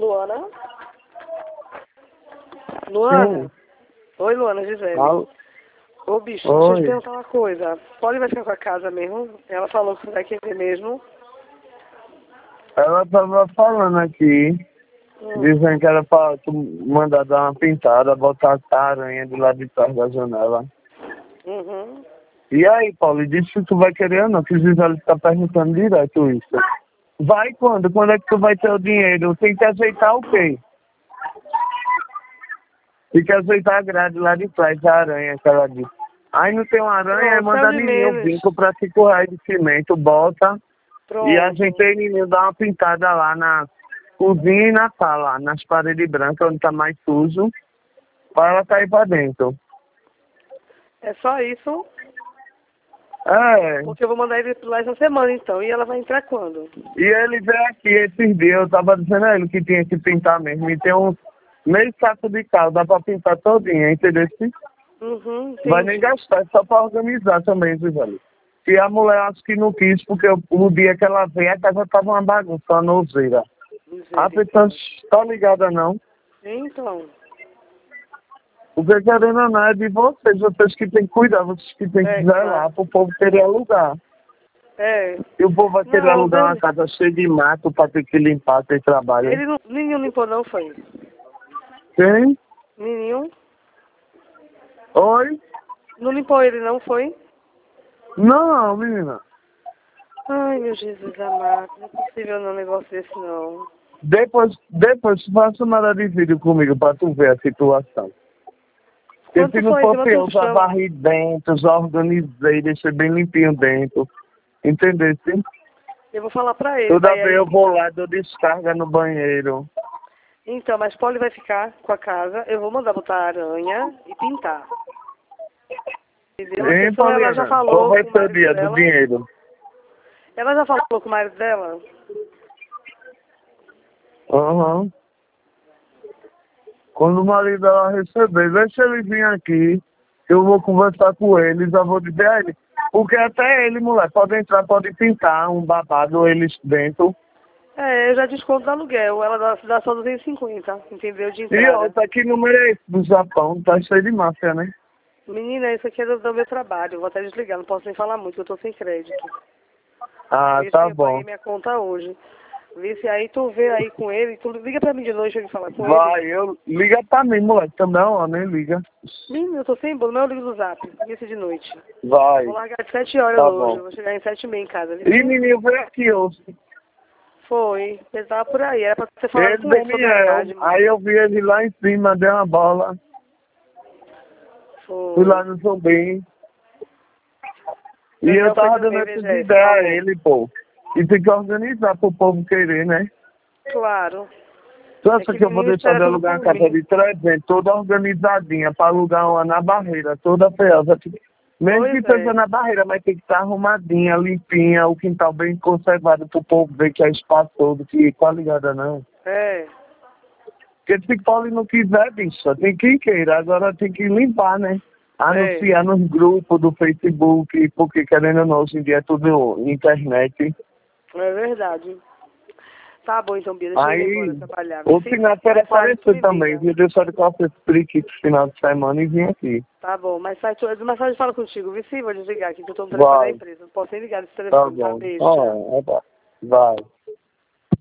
Luana? Luana? Sim. Oi, Luana, Gisele. Fala. Ô, bicho, Oi. deixa eu te perguntar uma coisa. Polly vai ficar com a casa mesmo? Ela falou que vai querer mesmo. Ela tava falando aqui, dizendo que era pra tu mandar dar uma pintada, botar a aranha do lado de trás da janela. Uhum. E aí, Paulo, diz se tu vai querer ou não, que o Gisele tá perguntando direto isso. Vai quando? Quando é que tu vai ter o dinheiro? Tem que aceitar o quê? Tem que aceitar a grade lá de trás, a aranha que ela disse. Aí não tem uma aranha, Pronto, manda é o de Nininho menos. vir comprar 5 reais de cimento, bota. Pronto. E a gente aí, Nininho, dá uma pintada lá na cozinha e na sala, nas paredes brancas, onde tá mais sujo, para ela cair pra dentro. É só isso? É. Porque eu vou mandar ele lá essa semana, então. E ela vai entrar quando? E ele veio aqui esses dias, eu tava dizendo a ele que tinha que pintar mesmo. E tem uns meio saco de cal, dá pra pintar todinho, entendeu? Uhum, Vai nem entendi. gastar, é só pra organizar também, viu, velho? E a mulher acho que não quis, porque o dia que ela veio, a casa tava uma bagunça, uma nozeira. A pessoa tá ligada não. Então. Porque querendo ou não, é de vocês que tem que cuidar, vocês que tem que zelar Claro. pro povo querer alugar. É. E o povo vai querer Não, alugar uma beleza. casa cheia de mato pra ter que limpar, ter trabalho. Ele não, nenhum limpou não, foi? Tem? Nenhum? Oi? Não limpou ele não, foi? Não, menina. Ai, meu Jesus amado. Não é possível não um negócio desse não. Depois faça chamada de vídeo comigo pra tu ver a situação. Porque Quando se tu não for em cima, fosse eu, tu já chama. varri dentro, já organizei, deixei bem limpinho dentro. Entendeu? Sim? Eu vou falar pra ele. Toda Vai vez aí. eu vou lá, dou descarga no banheiro. Então, mas Polly vai ficar com a casa. Eu vou mandar botar aranha e pintar. Entendeu? A Hein, questão ela já Pauliana? Qual falou vai com o ser o marido dia do dela. dinheiro? Ela já falou com o marido dela? Aham. Quando o marido dela receber, deixa ele vir aqui, eu vou conversar com ele, já vou dizer a ele. Porque até ele, mulher, pode entrar, pode pintar um babado, eles dentro. É, eu já desconto do aluguel. Ela dá só 250, entendeu? De E entrada. outra aqui no meio do Japão, tá cheio de máfia, né? Menina, isso aqui é do meu trabalho. Eu vou até desligar, não posso nem falar muito, eu tô sem crédito. Ah, Vê tá se eu paguei bom. minha conta hoje. Vê se aí tu vê aí com ele, tu liga pra mim de noite pra eu falar com ele. Vai, liga pra mim, moleque, também, ó, nem liga. Menina, eu tô sem bolo, mas eu ligo do zap. Vê se de noite. Vai, Vou largar de 7 horas tá hoje, bom. eu vou chegar em 7h30 em casa. Viu? E menino veio aqui hoje. Foi, ele tava por aí, era pra ter falado Ele, com ele sobre a Daniel, tarde, aí eu vi ele lá em cima, dei uma bola. Fui lá Foi. no Zumbi. E eu Daniel foi tava dando também, essas veja, ideias a falou. ele, pô. E tem que organizar pro povo querer, né? Claro. Tu É acha que que eu vou menino deixar espera de tudo alugar por uma casa mim. de 300, toda organizadinha, pra alugar uma na barreira, toda feiosa. Mesmo que Pois seja é. na barreira, mas tem que estar arrumadinha, limpinha, o quintal bem conservado pro povo ver que é espaço todo, que tá ligada não. É. Porque se Paulo não quiser, bicho, tem quem queira, agora tem que limpar, né? Anunciar nos grupos do Facebook, porque querendo ou não, hoje em dia é tudo internet. É verdade. Tá bom então, Bia, deixa eu ir embora Aí, trabalhar. o Se final quer mais tarde tu aparecer me também, liga. viu? Deixar de colocar esse prique no final de semana e vir aqui. Tá bom, mais tarde eu falo contigo, viu? Sim, vou desligar aqui, que eu tô no telefone da Vai, empresa. Não posso nem ligar desse tá telefone, tá? bom. Beijo, tchau. Ó, vai.